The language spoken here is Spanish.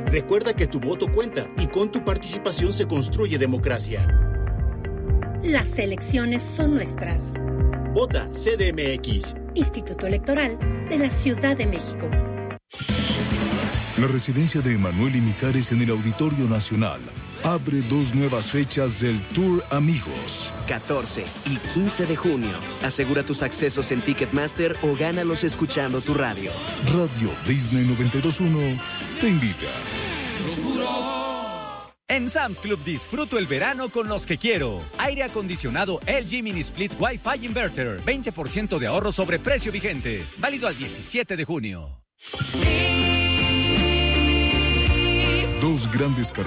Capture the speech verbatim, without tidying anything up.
Recuerda que tu voto cuenta y con tu participación se construye democracia. Las elecciones son nuestras. Vota C D M X. Instituto Electoral de la Ciudad de México. La residencia de Emanuel y Mijares en el Auditorio Nacional abre dos nuevas fechas del Tour Amigos. catorce y quince de junio. Asegura tus accesos en Ticketmaster o gánalos escuchando tu radio. Radio Disney noventa y dos punto uno te invita. En Sam's Club disfruto el verano con los que quiero. Aire acondicionado L G Mini Split Wi-Fi Inverter. veinte por ciento de ahorro sobre precio vigente. Válido al diecisiete de junio. Dos grandes carreras.